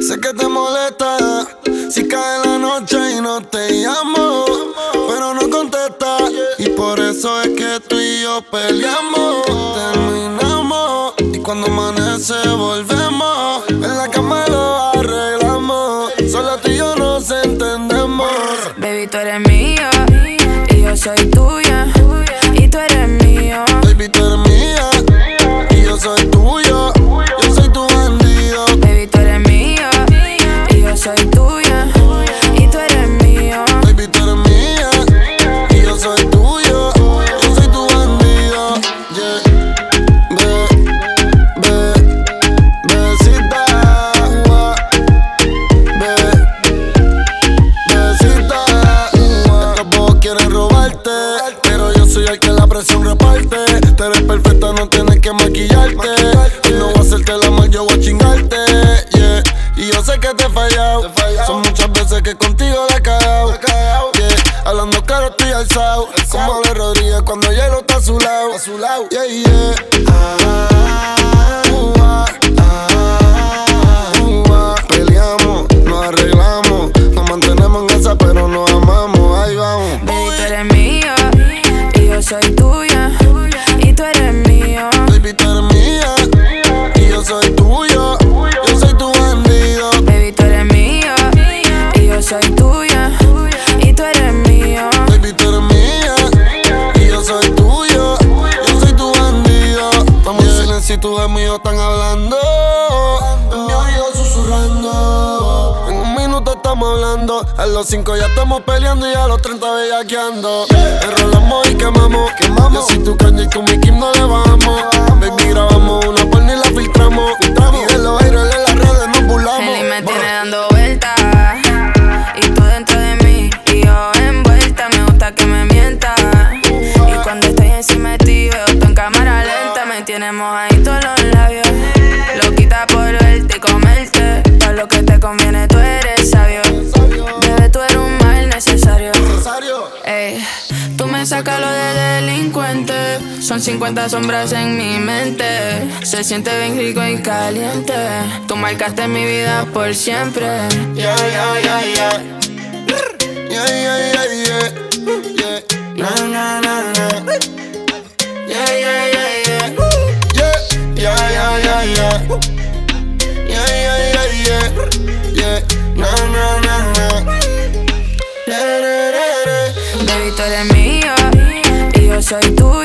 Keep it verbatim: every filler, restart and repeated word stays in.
Sé que te molesta si cae la noche y no te llamo, pero no contesta, y por eso es que tú y yo peleamos. Terminamos y cuando amanece volvemos. En la cama lo arreglamos, solo tú y yo nos entendemos. Baby, tú eres mía y yo soy tuya, y tú eres mío. Baby, tú eres mía y yo soy tuyo, yo soy tu bandido. Baby, tú eres mía y yo soy tuya, y tú eres mío. Baby, tú eres mía y yo soy tuyo, yo soy tu bandido. Yeah. Be, be, besita, ua. Be, besita, ua. Estos bobos quieren robarte, pero yo soy el que la presión reparte. Te eres perfecta, no tienes que maquillarte. Y no voy a hacerte el amor, yo voy a chingarte. Yeah. Y yo sé que te he fallado. Son muchas veces que contigo la he cagado. Yeah. Hablando claro estoy alzado, como de Rodríguez cuando hielo está a su lado. Yeah, yeah. Ah, uh, ah, ah, uh, ah. Peleamos, nos arreglamos, nos mantenemos en esa pero nos amamos. Ahí vamos. Baby, tú eres mía y yo soy tuya, y tú eres mío. Baby, tú eres mía y yo soy tuyo, yo soy tu bandido. Baby, tú eres mía y yo soy tuya, y tú eres mío. Baby, tú eres mía y yo soy tuyo, yo soy tu bandido. Estamos en silencio y tus amigos están hablando, en mi oído susurrando. En un minuto estamos hablando, a los cinco ya estamos peleando y a los treinta bellaqueando. Enrolamos y quemamos, quemamos. Yo soy tu caña y con mi Kim no le bajamos. Baby, grabamos una porno y la filtramos. Y de los aires en las redes nos burlamos. Él me tiene dando vueltas, y tú dentro de mí, y yo envuelta. Me gusta que me mientas, y cuando estoy encima de ti veo tú en cámara lenta. Me tienes mojadito los labios, loquita por verte y comerte. Para lo que te conviene tú eres sabio, bebé, tú eres un mal necesario. Ey, tú me sacas lo de delincuente, son cincuenta sombras en mi mente. Se siente bien rico y caliente, tú marcaste mi vida por siempre. Yeah, yeah, yeah, yeah. Yeah, yeah, yeah, yeah. Yeah. Na, na, na, na. Yeah, yeah, yeah, yeah. Yeah, yeah, yeah, yeah, yeah. Yeah, yeah, yeah, yeah. Yeah. Na, na, na, na. Baby, tú eres mía y yo soy tuya.